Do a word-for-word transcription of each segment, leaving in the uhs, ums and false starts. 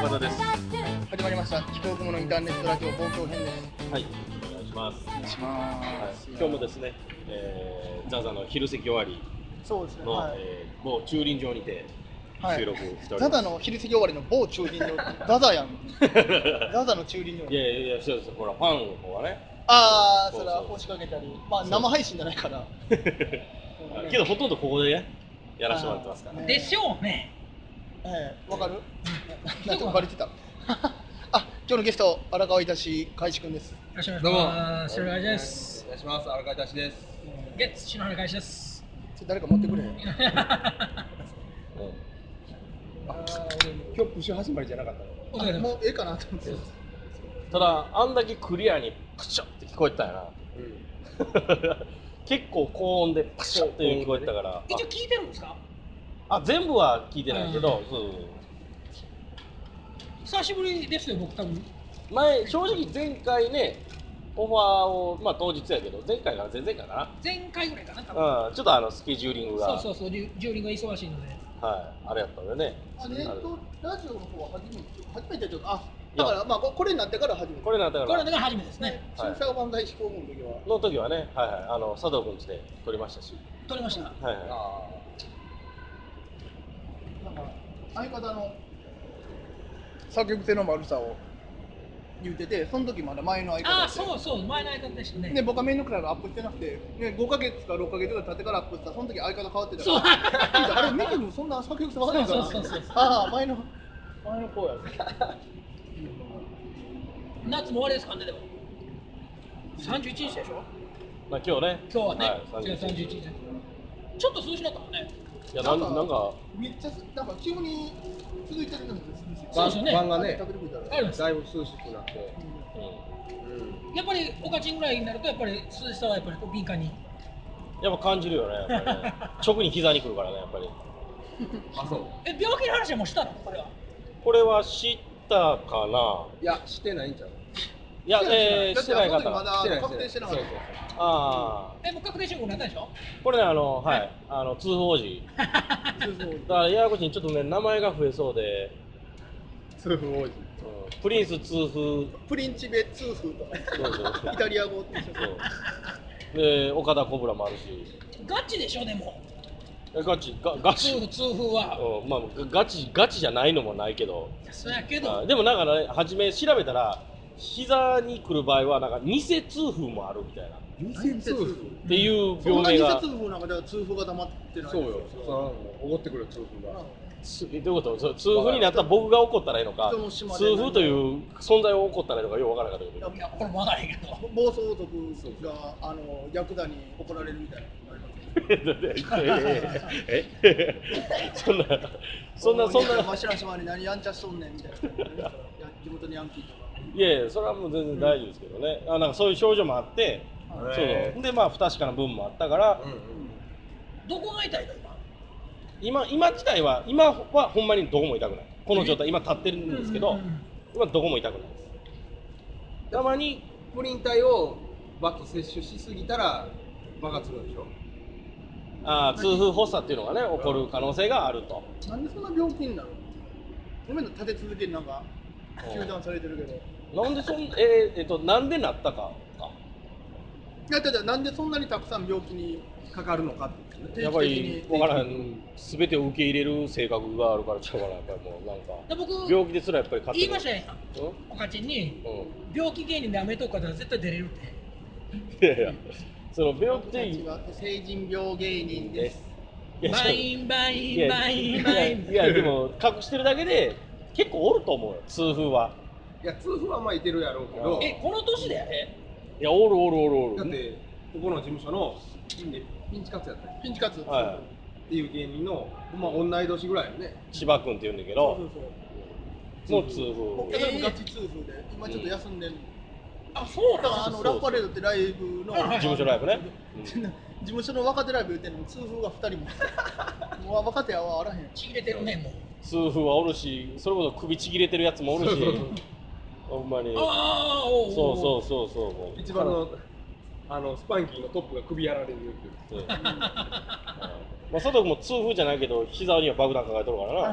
岡田です。 始まりました飛行雲のインターネットラジオ東京編です。 はい、お願いします。 お願いします。 はい、今日もですね、えー、ザザの昼席終わりそうですね。 の、 はい、 えー、某駐輪場にて収録しております。 はい、ザザの昼席終わりの某駐輪場、ザザやん。ザザの駐輪場。 いやいやいや、そうです。ほらファンの方がね。 ああ、それは押しかけたり、まあ生配信じゃないから。 けどほとんどここでね、やらせてもらってますから。 でしょうね。 ええ、わかる？なんとかバレてた。あ、今日のゲスト荒川いたし海志くんです。 どうも、白川です。 お願いします。荒川いたしです。 ゲッツ篠原海志です。 誰か持ってくれへん。 今日プッシュ始まりじゃなかったの？ もうええかなと思って。 ただあんだけクリアにプシュって聞こえてたよな。結構高音でプシュって聞こえてたから。 一応聞いてるんですか？ あ、全部は聞いてないけど、そう久しぶりですよ、僕多分。 前、正直前回ね、オファーを、まあ当日やけど、前回かな、前々回かな。 前回ぐらいかな、多分。 うん、ちょっとあのスケジューリングが。 そうそうそう、ジューリングが忙しいので。 はい、あれやったんでね。 あ、ネットラジオの方は初めて、初めてというか、あ、だからまあこれになってから初めて。 これになってから。 これになってから初めてですね。 新車万歳飛行雲の時は。 の時はね、はいはい、あの佐藤君ちで撮りましたし。 撮りました。 はいはい。 なんか相方の作曲性の悪さを言ってて、その時まだ前の相方あ、そうそう前の相方でしたね。 で、僕はメインのクラブアップしてなくて、ね、ごかげつかろっかげつぐらい経ってからアップしたら、その時相方変わってたから、あれミキもそんな作曲性悪いんかな。 そうそうそうそう。 ああ、前の前の子や。 夏も終わりですかね、でも。三十一日でしょ。 まあ今日ね。 今日はね、 はい、 三十一日。ちょっと涼しかったもんね。 いや、なんか、なんかめっちゃなんか急に続いてるんですよ。 そうですよね。 晩がね、 あります。 だいぶ涼しくなって。 うん。やっぱりおかちんぐらいになるとやっぱり涼しさはやっぱり敏感に。 やっぱ感じるよね。やっぱりね直に膝に来るからね、やっぱり。 あ、そう。 え、病気の話はもうしたの？これは。 これは知ったかな。 いや、してないんちゃう。 いや、えー、してない方。 まだ確定してなかった。 ああ。 え、もう確定申告になったでしょ？ これね、あの、はい、あの通報時。だからややこしいにちょっとね、名前が増えそうで。 通風王子。 プリンス通風。 プリンチベ通風とか。そうそう。イタリア語ってそう。で、岡田コブラもあるし。 ガチでしょ、でも。 ガチ、ガガチ。 通風は。 うん、まあ、ガチ、ガチじゃないのもないけど。 そうやけど。 でもなんかね、初め調べたら。膝に来る場合はなんか偽通風もあるみたいな。 偽通風っていう病名が。 偽通風なんかじゃ通風が溜まってない。 そうよ。おごってくる通風が。 どういうこと？通風になった僕が怒ったらいいのか、通風という存在を怒ったらいいのかよくわからなかったけど。 いや、これもわからへんけど。 暴走族があのヤクザに怒られるみたいな。 え？そんなそんなそんな。 わしら島に何やんちゃしとんねんみたいな。地元にヤンキーとか。 いやいや、それはもう全然大丈夫ですけどね。あ、なんかそういう症状もあって、そうでまあ不確かな部分もあったから。 どこが痛いの今？今今自体は今はほんまにどこも痛くない。この状態今立ってるんですけど、今どこも痛くないです。たまにプリン体をバッと摂取しすぎたら爆発するでしょ。 ああ、痛風発作っていうのがね起こる可能性があると。 なんでそんな病気になるの？ごめんな、立て続けになんか糾弾されてるけど。 なんでそんえー、えっとなんでなったかか。 いやだってなんでそんなにたくさん病気にかかるのかって、 ね、やっぱり分からへん、全てを受け入れる性格があるからちゃうかな。やっぱりもうなんか病気ですらやっぱり勝手に言いましたやん、おかちんに、うん、病気芸人でアメトークから絶対出れるって。 いやいや、その病気って成人病芸人です。 バインバインバインバイン。 いやでも隠してるだけで結構おると思うよ、痛風は。 いや、痛風はまあいてるやろうけど。 え、この年でやれ？ いや、おるおるおるおる。 だってここの事務所のピンチカツやったよ。 ピンチカツっていう芸人のまあ同い年ぐらいよね。 千葉君って言うんだけど、もう痛風。 僕もガチ痛風で今ちょっと休んでる。 あ、そうだからあのラッパレードってライブの事務所ライブね。 事務所の若手ライブ言ってんの痛風がふたりも。もう若手はあらへん。 ちぎれてるねもう。 痛風はおるし、それこそ首ちぎれてるやつもおるし。ほんまに。 ああ、 そうそうそうそう。 一番のあのスパンキーのトップが首やられるっていう。 まあ佐藤君も痛風じゃないけど膝には爆弾抱えとるからな。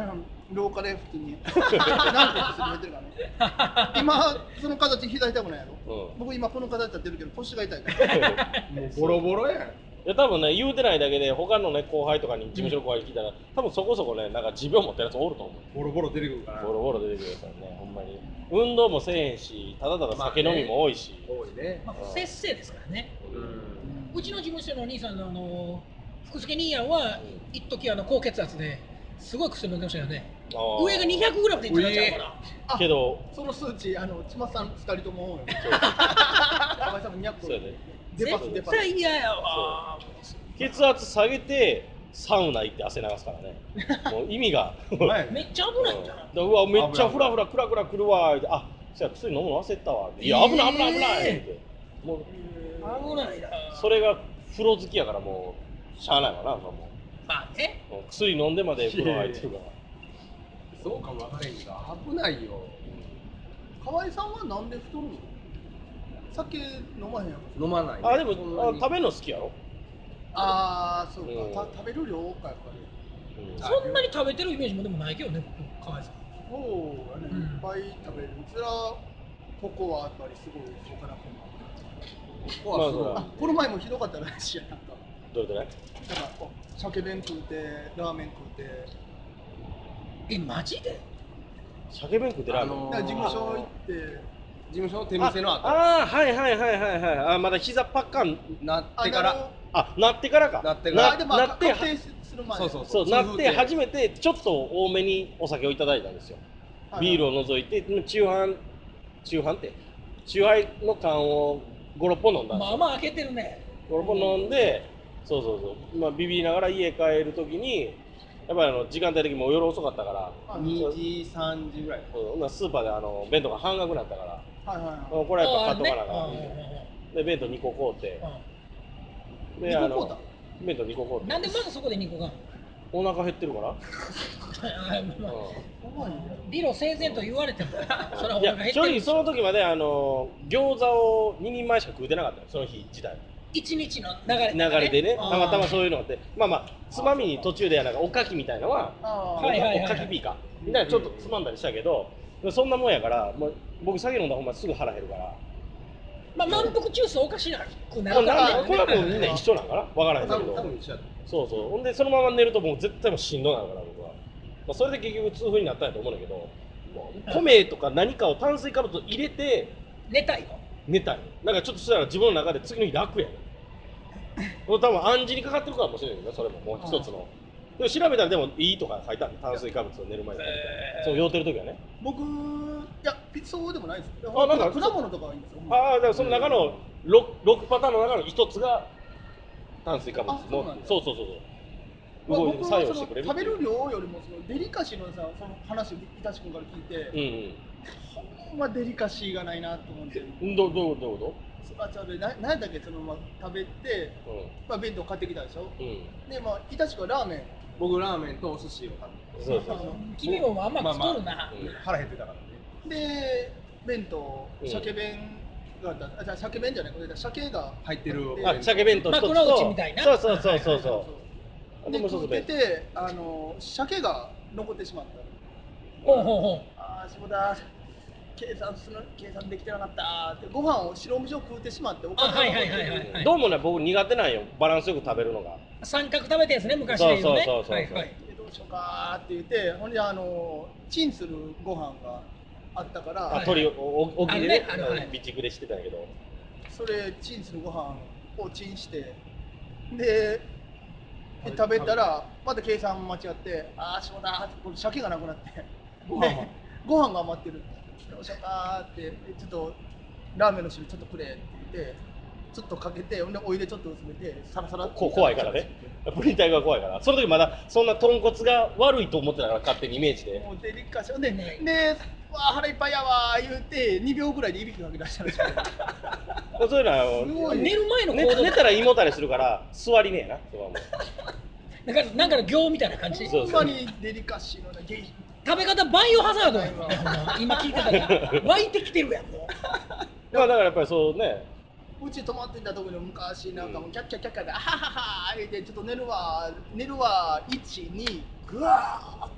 廊下で普通になんてするめてるからね。今その形膝痛くないやろ、 うん僕今この形立ってるけど腰が痛いからもうボロボロやん。 いや多分ね言うてないだけで他のね後輩とかに事務所の後輩に聞いたら多分そこそこねなんか持病持ってるやつおると思う。 ボロボロ出てくるから。 ボロボロ出てくるやつはねほんまに運動もせえへんしただただ酒飲みも多いし、 多いね。 まあ、不節制ですからね。 うん。 うちの事務所のお兄さんのあの福助兄やんは一時あの高血圧ですごい薬飲んでましたよね。 あー上がにひゃくグラムでいっちゃっちゃうから。 あけどその数値あの千葉さんふたりとも山井さんもにひゃくそうやねデパスデ絶パス対嫌やわ。 血圧下げてサウナ行って汗流すからねもう意味が前めっちゃ危ないんじゃない。 うわめっちゃフラフラクラクラくるわってあじゃあ薬飲むの忘れてたわいや危ない危ない危ないってもう危ないな。 それが風呂好きやからもうしゃあないわなそんなもんまあね。 もう薬飲んでまで風呂入ってるからそうかもわからへんけど危ないよ。 河合さんはなんで太るの？酒飲まへんやん。 飲まない、ね。 あでもそんなにあ食べるの好きやろ、 ああそうか、 うんた食べる量かやっぱり。 うんそんなに食べてるイメージもでもないけどね、僕、河合さん。 そうやね、 うんいっぱい食べる。うちらここはやっぱりすごいそうかな。 ここはすごい。 まあこの前もひどかったらしいやなんか。 どれどれなんかこう鮭弁食うてラーメン食うて。 え、マジで？ 鮭弁食ってラーメン、 あのだから事務所行って。 事務所の手店の後ああーはいはいはいはいはいあまだ膝パッカンなってからあなってからかなってからあでもなって確定する前。 そうそうそうなって初めめてちょっと多めにお酒をいただいたんですよはいビールを除いて中半中半って中杯の缶をごろっぽん飲んだんですよまあまあ開けてるね。 ごろっぽん飲んでそうそうそうまあビビりながら家帰る時にやっぱりあの時間帯的にもう夜遅かったからにじさんじぐらい。 そうほんならスーパーであの弁当が半額になったからはいはいはい。 これはやっぱ買っとかなあかんああねで弁当にこ買うてうんでにこあの買うた弁当にこ買うてなんでまずそこでにこがお腹減ってるからあまあ怖いね理路整然と言われてもそれはおいや腹減ってる正直その時まであの餃子をににんまえしか食うてなかったよその日自体一日の流れ流れでねあーたまたまそういうのがあってまあまあつまみに途中でなんかおかきみたいなのはあーはいはいはいおかきピーかみたいなちょっとつまんだりしたけどそんなもんやからもう僕酒飲んだらほんますぐ腹減るからまあ満腹中枢おかしなくなこれるからねこれはもうみんな一緒なんかなわからないけ多分多ど分一緒やとそうそうほんでそのまま寝るともう絶対もうしんどなるから僕は、まあ、それで結局痛風になったんやと思うんだけどもう米とか何かを炭水化物を入れて寝たいの寝たいなんかちょっとしたら自分の中で次の日楽やねん多分暗示にかかってるかもしれないけどねそれももう一つのでも調べたらでもいいとか書いてある炭水化物を寝る前に食べたらそう酔ってる時はね僕いやそうでもないですよ。 あなんか果物とかはいいんですよ。 ああだからその中の 6, 6パターンの中の一つが炭水化物のあそうなんだそうそうそうまあそう動いて作僕はその用してくれる食べる量よりもそのデリカシーのさその話をいたし君から聞いて、 うんほんまデリカシーがないなと思ってる。 うんどうどうどういうこあちょっとな何だっけそのまあ食べて、 とまあ弁当買ってきたでしょ。 うんうんでまあいたし君はラーメン。 僕ラーメンとお寿司を食べてそうそうそう君もあんま太るな、 うん腹減ってたからね。 で弁当うん鮭弁があった。あじゃあ鮭弁じゃないこれ鮭が入ってるであ鮭弁当一つと幕の内みたいなそうそうそうそうそうでもう一つ食っててあの鮭が残ってしまった。 ほうほうほうああそうだ計算する計算できてなかったってご飯を白飯を食うてしまってお金あはいはいはいはいはいどうもね僕苦手なんよバランスよく食べるのが三角食べてんですね昔で言うねそうそうそうそうはいはいでどうしようかって言ってほんであのチンするご飯があったから、 あ鶏をおおきでねあるねあるはい備蓄でしてたんやけどそれチンするご飯をチンしてでで食べたらまた計算間違ってああそうだこれ鮭がなくなってご飯はでご飯が余ってるどうしようかってでちょっとラーメンの汁ちょっとくれって言ってちょっとかけてほんでお湯でちょっと薄めてサラサラってこ怖いからねプリン体が怖いからその時まだそんな豚骨が悪いと思ってたから勝手にイメージでもうデリカシーで、 ねで、わあ腹いっぱいやわー言うてにびょうぐらいでいびきかけ出したらしくてそういうのはすごい寝る前の寝行動寝たら胃もたれするから座りねえなそれはもうだからなんかの行みたいな感じそうほんまにデリカシーのねゲイ食べ方バイオハザードやもんねほんま今聞いてたら湧いてきてるやんもうまあだからやっぱりそうねうち泊まっていたところに昔なんかもうキャッキャッキャッキャで、あははは言うてちょっと寝るわ寝るわいちにぐわーって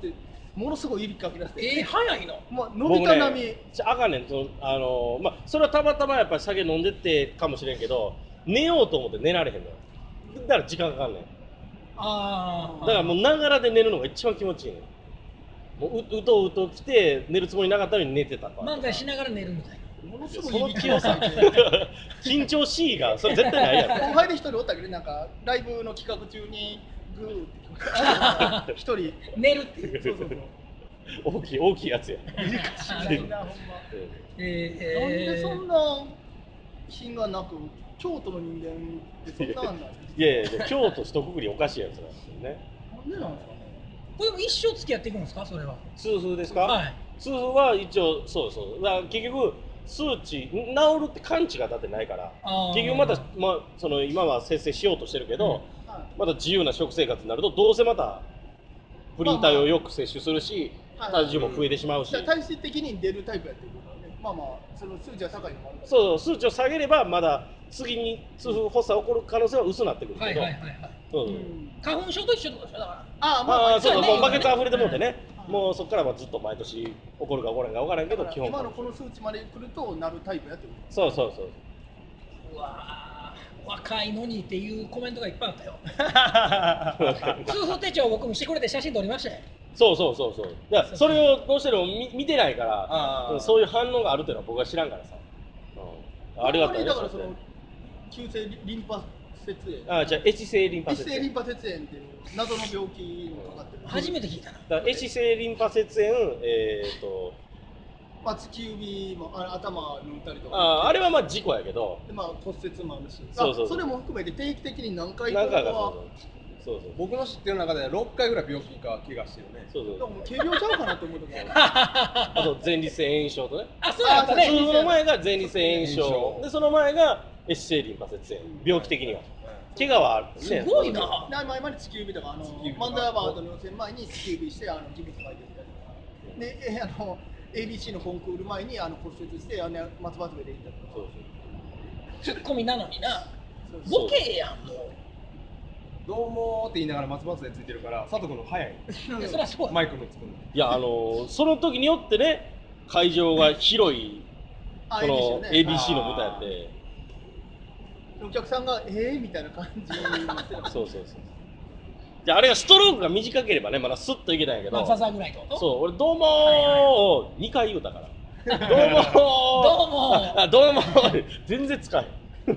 ものすごい指かき出して、 えー、早いの。 もう伸びた並み、 僕ねあかんねん、そのあのーまあそれはたまたまやっぱり酒飲んでってかもしれんけど、寝ようと思って寝られへんのよ。だから時間かかんねん。 ああ。 だからもうながらで寝るのが一番気持ちいいねん。もうううとうと来て寝るつもりなかったのに寝てたから漫才しながら寝るみたいな。 ものすそのごい指気をさ緊張しいがそれ絶対ないやろ後輩で一人おったけど、なんかライブの企画中にグーって一人寝るっていう。 そうそうそう大きい大きいやつや。 ないなほんま。 えー、 なんでそんな品がなく、京都の人間ってそんなんなんですか。 いやいや京都一括りおかしいやつなんですよね。 なんでなんですかね。 これでも一生付き合っていくんですか、それは。 痛風ですか？ はい。 痛風は一応そうそうだから結局数値治るって完治がだってないからあー結局また、まあ、その今は節制しようとしてるけど、 はいまた自由な食生活になるとどうせまたプリン体をよく摂取するし、 はい体重も増えてしまうし、 じゃあ体質的に出るタイプやってるからね。まあまあその数値は高いのもあるから。 そう数値を下げればまだ次に痛風発作起こる可能性は薄くなってくるけど、 はいはいはいはい。 そうそううん花粉症と一緒ってことでしょ、だから。 ああまあまあ、そうそう、 そうねもうバケツ溢れてもうてね、 うんもうそこからはずっと毎年起こるか起こらんか分からんけど、基本今のこの数値まで来るとなるタイプやってる。 そうそうそう。 うわー、若いのにっていうコメントがいっぱいあったよ。痛風手帳を僕もしてくれて写真撮りましたよ。 そうそうそうそう。いや、それをどうしても見見てないからあ、ーそういう反応があるっていうのは僕は知らんからさ。うん、ありがたいね。 だからそのそうやって急性リンパ節炎。 あ、じゃあ、エチ性リンパ節炎。 エチ性リンパ節炎っていう謎の病気にかかってる。 初めて聞いたな。 だからエチ性リンパ節炎、えー、と、 まあ、突き指もあ頭抜いたりとか。 ああれはまあ事故やけど、 でまあ骨折もあるし。 そうそうそうあそれも含めて定期的に何回何回かはそうそう僕の知ってる中でろっかいぐらい病気か怪我してるね。 そうそうそうでも軽病ちゃうかなと思う時ある。 あと前立腺炎症とね。 あ、そうやったね。 痛風の前が前立腺炎症炎症でその前がエチ性リンパ節炎、病気的には怪我はあるね。 すごいな。 で前まで突き指とかあの突き指とかマンダーバードの予選前に突き指してあのギブス書いてみたりとかでえあの エービーシー のコンクール前にあの骨折してあの松葉爪で行ったりとか。 そうツッコミなのにな。 そうボケやん、もう。 どうもーって言いながら松葉でついてるから佐藤君の早いいやそりゃそうや。 マイクのつくの。 いやあのーその時によってね会場が広いあこのエービーシー ねエービーシー の舞台やってお客さんがえーみたいな感じになってる。 そうそうそうじゃああれがストロークが短ければねまだスッといけたんやけど、 まあ、ザザぐらいってこと。 そう俺どうもーをにかい言うたからどうもーどうもあどうもー全然使えへん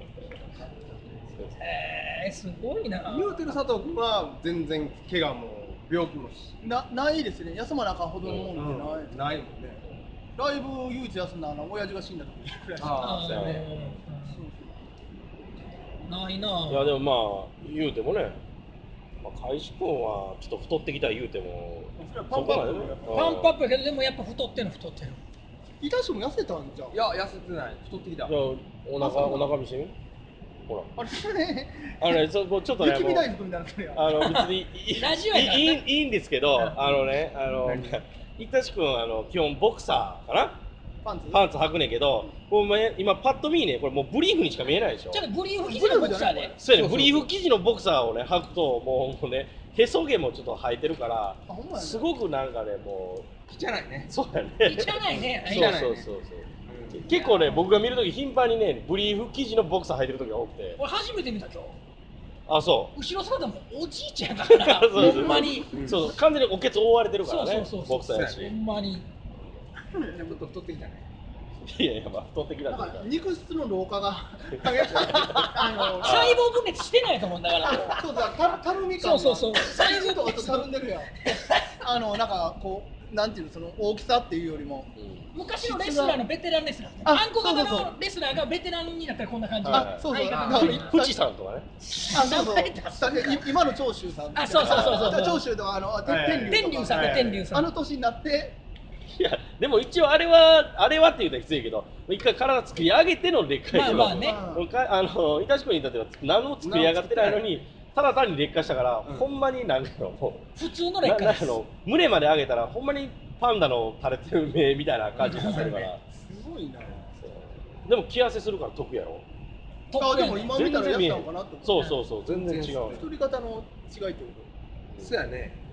えー、すごいな。 言うてる佐藤君は全然怪我も病気もしなないですね。休まなあかんほどのもんってない。 ないもんね。 ライブ唯一休んだのは親父が死んだ時くらい。 ああそうやねーないないやでもまあ言うてもね、まあ、海士君はちょっと太ってきた言うてもそれはパンプアップそこまでねパンプアップやけど、でもやっぱ太ってんの太ってる。 いたしも痩せたんじゃん。 いや痩せてない太ってきた。 じゃあお腹お腹見せみほらあれそれね、 あのねそこちょっとね雪見もう大福みたいなそれや。 あの別にいいラジオやからねいいいいんですけどあのねあの何いたし君はあの基本ボクサーかなパンツ。 パンツ履くねんけど、もうね今パッと見ねこれもうブリーフにしか見えないでしょちょっとブリーフ生地のボクサーで。 そうやねそうそうそうブリーフ生地のボクサーをね履くともうねへそ毛もちょっと生えてるからあほんまやねすごくなんかねも汚いねう。そうやね汚いね。 そうそうそうそううん結構ね僕が見るとき頻繁にねブリーフ生地のボクサー履いてる時が多くて俺初めて見た今日。 あそ後ろ姿もおじいちゃんだから。 そうそうほんまに。 うそう完全におけつ覆われてるからねそうそうそうそうボクサーやしそうやほんまに。 ちょっと太ってきたね。 いやいやまあ太ってきたなんかというか肉質の老化が激しい。あの細胞分裂してないと思うんだから。 そうだたたるみ感が。 そうそうそうサイズとかとたるんでるやん。あのなんかこうなんていうのその大きさっていうよりも。 うん昔のレスラーのベテランレスラー。 ああんこ型そうそうそうのレスラーがベテランになったらこんな感じ。 はいあそうそう。 相方だから富士山とかねあそうそう名前出すさい今の長州さん。 あそうそうそうそう長州とあのはいはい天天竜さんはいね、天竜さん。 あの年になっていやでも一応あれはあれはって言うときついけど一回体作り上げての劣化やけど、 まあまあね俺かあのいたし君に至っては何も作り上がってないのにただ単に劣化したから、 うんほんまになんかも普通のう劣化です。 ななんかの胸まで上げたらほんまにパンダの垂れてる目みたいな感じになってるからすごいな。 そうでも着痩せするから得やろあでトップやねも今見たらやったのかなと思って。 そうそうそう全然違うよ作り方の違いってこそうやね。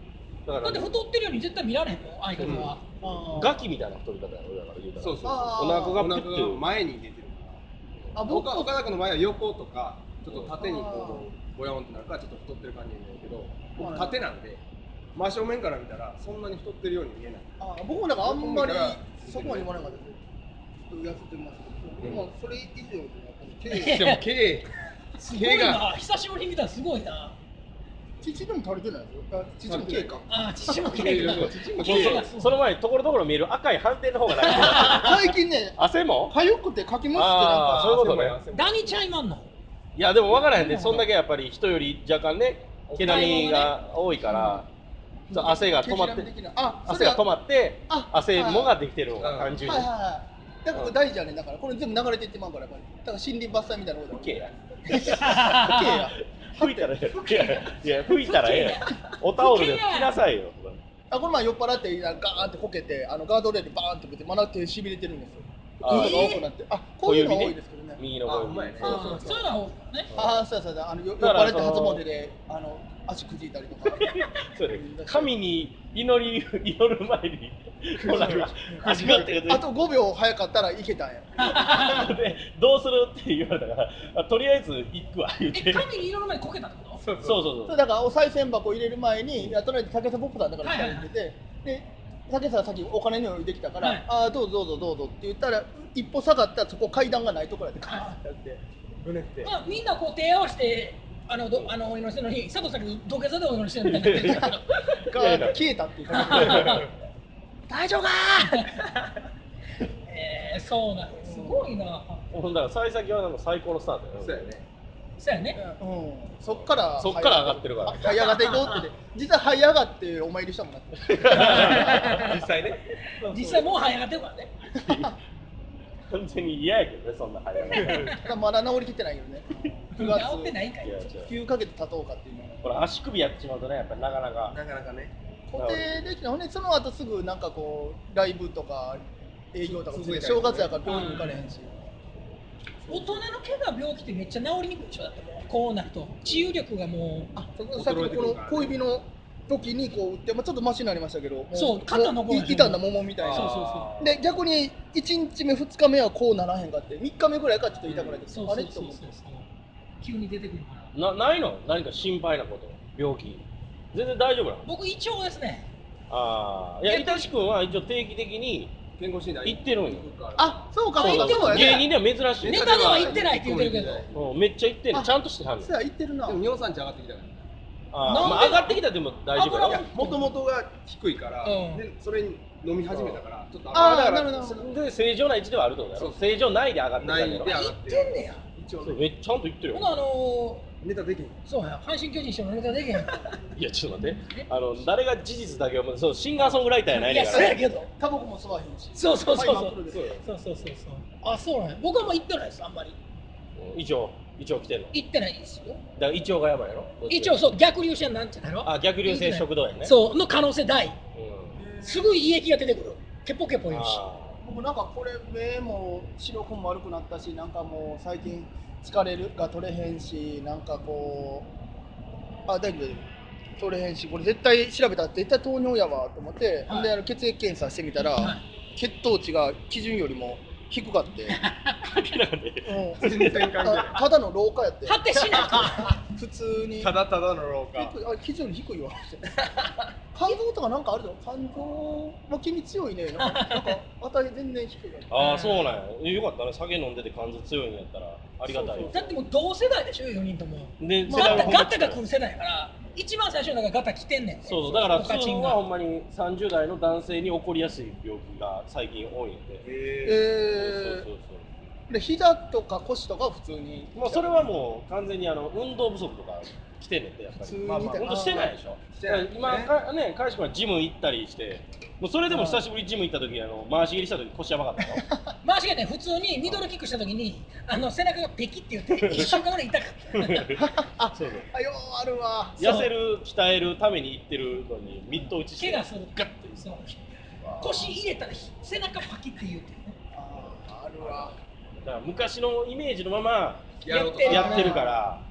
だからだって太ってるように絶対見られへんもん相方は、 あーガキみたいな太り方やろだから言うたらそうそうあお腹がお腹ピュッてが前に出てるからあ僕岡岡田君の前は横とかちょっと縦にこうボヤンってなるからちょっと太ってる感じになるけど僕縦なんで真正面から見たらそんなに太ってるように見えないあ僕もなんかあんまりそこまで言わなかったです。ちょっと痩せてますけど、でもそれ以上にやっぱり経でも毛すごいな久しぶりに見たらすごいな父でも垂れてないですよ。あ父も経か。 あー父も綺麗だ父もそうそうその前にところどころ見える赤い斑点の方がない最近ね、 汗も痒くてかきむしてあーそういうことねダニちゃいまんのいやでも分からへんで、そんだけやっぱり人より若干ね毛並みが多いから、そう汗が止まって汗が止まってあ汗もができてるのが単純にはいはいはい。だからこれ大事やねんだからこれ全部流れていってまうからやっぱり。だから森林伐採みたいなことだ。 吹けや毛や。 吹いたらええやんいやいや吹いたらええやんおタオルで拭きなさいよあこの前酔っ払ってガーンってこけてあのガードレールバーンってぶってまだ手しびれてるんですよ。 あーこういうのが多くなってあこういうのが多いですけどね。 右の小指ねあそうそうそういうのはねああそうそうそうあのよ酔っだから払って初詣であの足くじいたりとか。 そうね神に祈り祈る前にほら始まってあとごびょう早かったらいけたんや。 でどうするって言われたからあとりあえず行くわ言ってえ神に色の前にこけたってことそうそうそうそうだからお賽銭箱入れる前に、いやとりあえず竹下ポップさんだからはいはい入れて、で竹下さっきお金の用意できたから、 はいああどうぞどうぞどうぞって言ったら一歩下がったらそこ階段がないところやってカーッてやって胸ってまあみんなこう手合わせてあのどあのお祈りしてるのに佐藤さんが土下座でお祈りしてるみたいになってるけどガーッて消えたっていうか大丈夫かえー、そうなんですすごいなほんだら幸先はなんか最高のスタートやねそうやねそうやねうん、そっからそっから上がってるからあ這い上がっていこうってね実は這い上がってお参りしたもんなって実際ね実際もう早がってるからね完全に嫌やけどねそんな早いただまだ治りきってないけどねくがつ治ってないんかいいや違うきゅうかげつ経とうかっていうのこれ足首やってしまうとねやっぱりなかなかなかなかね固定できないほんでその後すぐなんかこうライブとか営業とか続いたり正月やから病院に行かれへんし大人の怪我病気ってめっちゃ治りにくいでしょだってもうこうなると治癒力がもうあさっきのこの小指の時にこう打って、まあ、ちょっとマシになりましたけどもそう肩残らへんい傷んだももみたいなそうそうそうで逆にいちにちめふつかめはこうならへんかってみっかめぐらいからちょっと痛くなって、 そうあそうそうそうれと思って急に出てくるからなないの何か心配なこと病気全然大丈夫なの僕胃腸ですねああいや伊達君は一応定期的に健康診断行ってるんよあそうかそうそうか芸人では珍しいネタでは行ってないって言ってるけどうんめっちゃ行ってんのあちゃんとしてはんねんそうや言ってるなでも尿酸値上がってきたからあー、 なんでまあ、上がってきたらでも大丈夫や油ろもともとが低いから、 うんでそれに飲み始めたからちょっと上あーがだからなるほどで正常な位置ではあるってことやろそう正常内で上がってきたんやろ内で上が行ってんねや一応そうめっちゃんと言ってるよほなあのネタできんー、そうや阪神巨人師匠のネタできへんいやちょっと待ってあの誰が事実だけをそうシンガーソングライターやないいやねんからそうやけどタバコも吸わへんしそうそうそうそうはい真っ黒ですそうそうそうそうあそうなんや僕はもう行ってないですあんまりうん一応一応来てんのだ行ってないですよから一応がやばいやろ一応そう逆流性なんちゃうのあ逆流性食道炎ねそうの可能性大うんすぐ胃液が出てくるケポケポ言うしあ僕なんかこれ目も視力も悪くなったしなんかもう最近疲れるが取れへんしなんかこうあ大丈夫大丈夫取れへんしこれ絶対調べたら絶対糖尿やわと思って、 はいであの血液検査してみたら、 はい血糖値が基準よりも低かって、 ー関係なかったねうん全然関係ないあただの老化やって果てしな普通にただただの老化低いあ基準より低いわ肝臓とかなんかあるの肝臓も気に強いねなんかなんか値全然低いわああそうなんやえよかったね酒飲んでて肝臓強いんやったらありがたいよだってもう同世代でしょよにんともでもうガタ世代はほんまガタが来る世代やから一番最初のがガタ来てんねんてそうそうだからおかちんが普通はほんまにさんじゅう代の男性に起こりやすい病気が最近多いんでええそうそうー、で膝とか腰とかは普通にそうもうそれはもう完全にあの運動不足とか来てんねんてやっぱ普通にりまあまあ本当してないでしょしてない今かね彼氏君はジム行ったりしてもうそれでも久しぶりにジム行った時あの回し蹴りした時腰やばかったよ回しがね普通にミドルキックした時にあの背中がペキって言って一週間ぐらい痛かったあそうそうあようあるわそう痩せる鍛えるために行ってるのにミット打ちして怪我するガッとそう腰入れたら背中パキって言うてねあーあるわだから昔のイメージのままやろうとやってるやってるから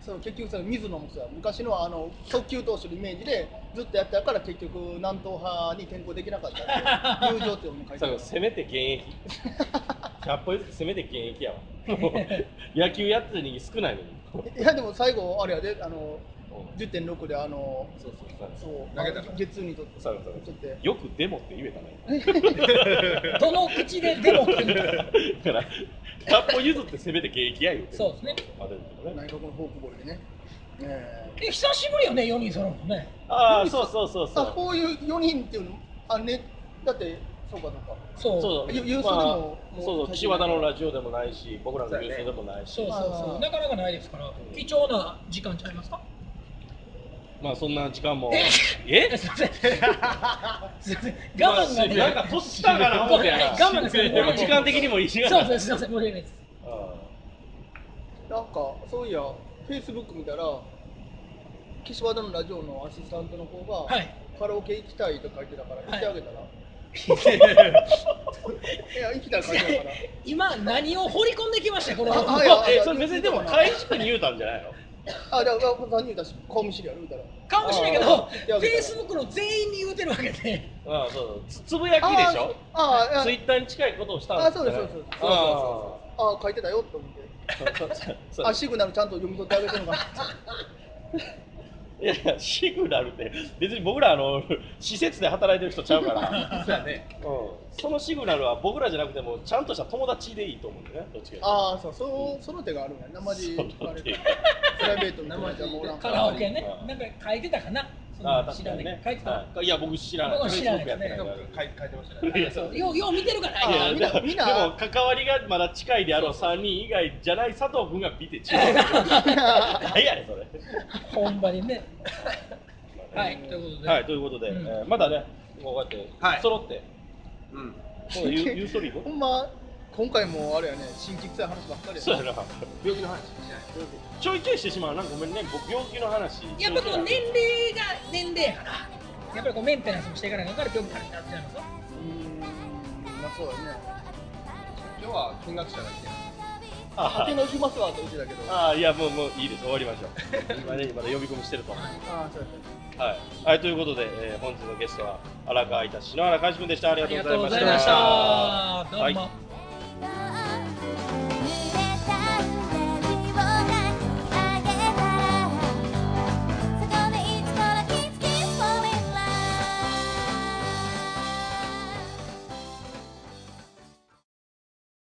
その結局その水野もさ昔のあの速球投手のイメージでずっとやってたから結局南東派に転向できなかったっていう友情っていうのも書いてある。 せめて現役ひゃっぽ譲ってせめて現役やわ野球やってる人少ないのにいやでも最後あれやであのじゅってんろくであのそうそうそう投げたから月にとってそうそうちょっとよくでもって言えたねどの口ででもって言うかだからひゃっぽ譲ってせめて現役や言うてそうですね。 あれだけどね内閣のフォークボールでね。ええ久しぶりよねよにん揃うのね。 ああそうそうそうー、あそうこういうよにんっていうのあねだってそうかそうか。 そうそうゆ郵送でもまあもうそうそう岸和田のラジオでもないし僕らの郵送でもないし、 そうそうあーそうなかなかないですから貴重な時間ちゃいますか。 まあそんな時間もええすいませんすいません我慢がねなんか年下かな思ってやな我慢がでも時間的にもいいしがそうですすいません申し訳ないです。 なんかそういやフェイスブック見たら岸和田のラジオのアシスタントの子が、 はいカラオケ行きたいと書いてたから行ってあげたら、い、や行きたい書いてたから今何を掘り込んできましたこのああいやえそれ別にでも開始に言うたんじゃないのあだから何人言うたし顔見知りやろ言うたらかもしれんけあどーいやフェイスブックの全員に言うてるわけでああそうそうつつぶやきでしょあああツイッターに近いことをしたんあそうですそうですそうですそうあそうあ書いてたよって思ってあそうそうそうあシグナルちゃんと読み取ってあげてるのかいやいやシグナルって別に僕らあの施設で働いてる人ちゃうからそうやね。 うん、そのシグナルは僕らじゃなくてもちゃんとした友達でいいと思うんだよねどっちかああそうそうその手があるんやなマジその手あれプライベートの友達はもうおらんからカラオケねなんか書いてたかなそああの知らない確かにね書いてたはいいや僕知らない僕も知らないですね Facebook やってないから書い書いてましたね。 いやそうようよう見てるからあいやみんなでみんなも関わりがまだ近いであろうさんにん以外じゃない佐藤君が見て違う何やねんそれほんまにねはいということではいということで、 うんえーまだねこうやってはい揃って、 うん。 今度ユーユーストリートほんま今回もあれやね新規臭い話ばっかりやそうやな病気の話しない。 ちょいちょいしてしまうなんかごめんね僕病気の話やっぱこの年齢が年齢やからやっぱりこうメンテナンスもしていかないから病気になっちゃいますようーんまあそうやね今日は見学者がいて。 あ酒の行きますわと言ってたけどああいやもうもういいです終わりましょう今ねまだ呼び込みしてると思うあそうやねはい、はい、ということで、えー本日のゲストは荒川いたし篠原海志君でしたありがとうございましたありがとうございましたどうも、 はい